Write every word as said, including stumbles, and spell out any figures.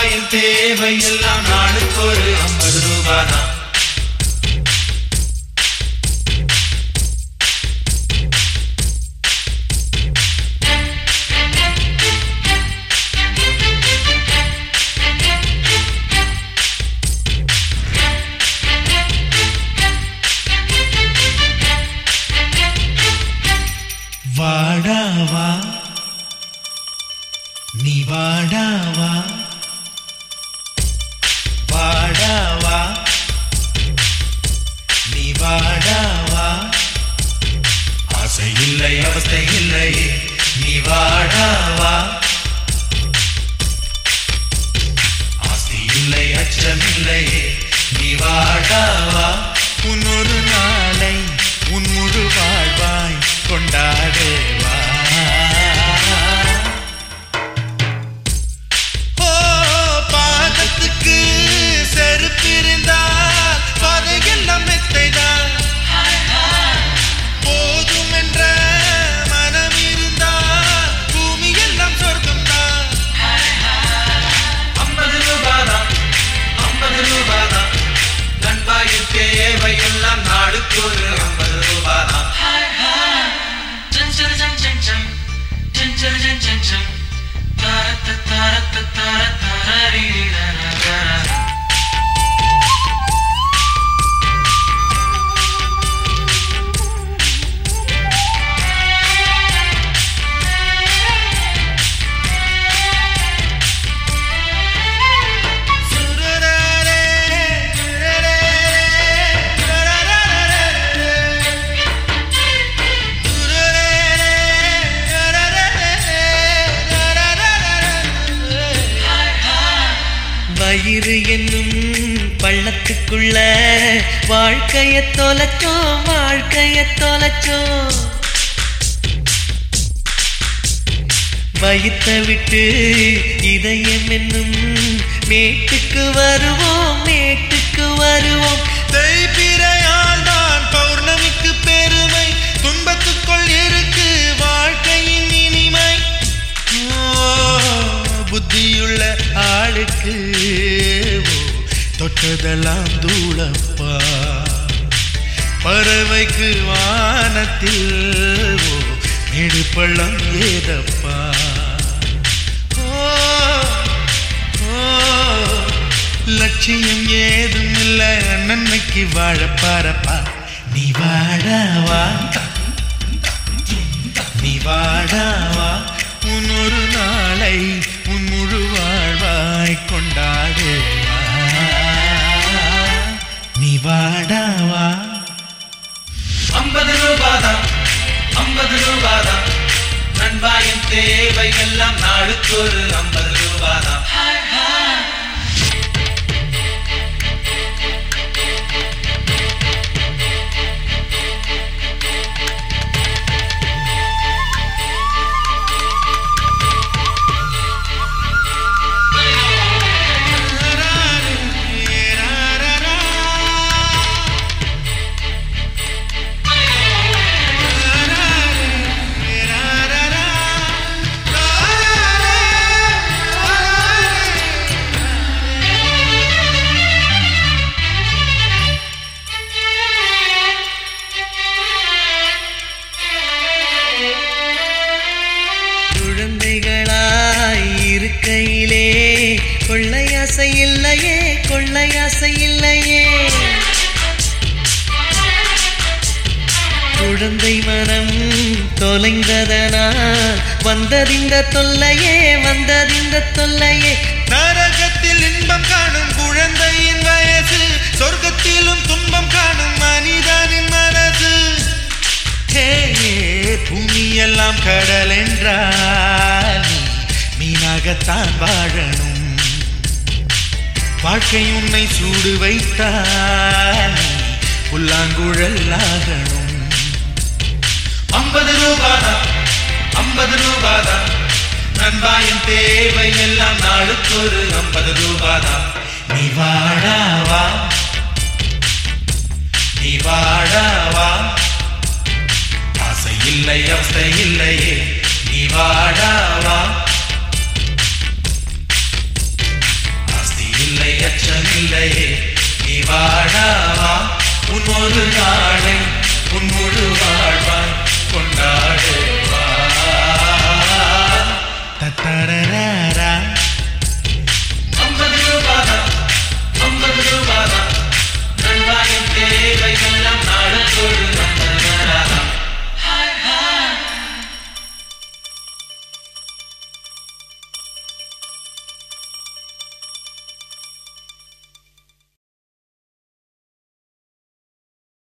நண்பாயின் தேவை எல்லாம் நாளுக்கு ஒரு ஐம்பது ரூபாதான். வாடாவா நீ வாடாவா வாடாவா நீ வாடாவா ஆசை இல்லை அவஸ்தை இல்லை நீ வாடாவா. ஆஸ்தி இல்லை அச்சம் இல்லை நீ வாடாவா. உன்னொரு நாளை உன் முழு வாழ்வாய் கொண்டாடேவா. ஓ பாதத்துக்கு செருப்பிருந்தால் பாதையெல்லாம் மெத்தைதான். போதும் என்ற மனம் இருந்தால் பூமி எல்லாம் சொர்க்கம்தான். ஐம்பது ரூபாதான் ஐம்பது ரூபாதான் நண்பாயின் தேவை எல்லாம் நாளுக்கு ஒரு ஐம்பது ரூபாதான். வயிறு என்னும் பள்ளத்துக்குள்ள வாழ்க்கைய தொலைச்சோம் வாழ்க்கைய தொலைச்சோம். வயிற்ற விட்டு இதயம் என்னும் மேட்டுக்கு வருவோம் மேட்டுக்கு வருவோம். தேய்பிரையால் தான் பௌர்ணமிக்கு பெருமை, துன்பத்துக்குள் இருக்கு வாழ்க்கையின் இனிமை. புத்தியுள்ள ஆளுக்கு தொட்டதெல்லாம் தூளப்பா, பறவைக்கு வானத்தில் மேடு பள்ளம் ஏதப்பா. ஓ லட்சியம் ஏதும் இல்லை நன்மைக்கு வாழ பாரப்பா. நீ வாடாவா நீ வாடாவா உன் ஒரு நாளை உன் முழு வாழ்வாய் கொண்டாடுவா. நீ வாடாவா. ஐம்பது ரூபாதான் ஐம்பது ரூபாதான் நண்பாயின் தேவை எல்லாம் நாளுக்கு ஒரு ஐம்பது ரூபாதான். இருக்கையிலே கொள்ளையாசை இல்லையே கொள்ளையாசை இல்லையே. குழந்தை மனம் தொலைந்ததனால் வந்ததிந்த தொல்லையே வந்ததிந்த தொல்லையே. நரகத்தில் இன்பம் காணும் குழந்தையின் வயசு, சொர்க்கத்திலும் துன்பம் காணும் மனிதனின் மனசு. பூமியெல்லாம் கடல் என்றால் மீனாகத்தான் வாழணும். வாழ்க்கை உன்னை சூடு வைத்தால் புல்லாங்குழல் ஆகணும். ஐம்பது ரூபாதான் ஐம்பது ரூபாதான் நண்பாயின் தேவை எல்லாம் நாளுக்கு ஒரு ஐம்பது ரூபாதான். நீ வாடாவா நீ வாடாவா ஆசை இல்லை அவஸ்தை இல்லையே நீ வாடாவா. இல்லையே நீ வாழாவா உன் ஒரு நாளை உன் முழு வாழ்வாய் கொண்டாடுவா தத்தரரா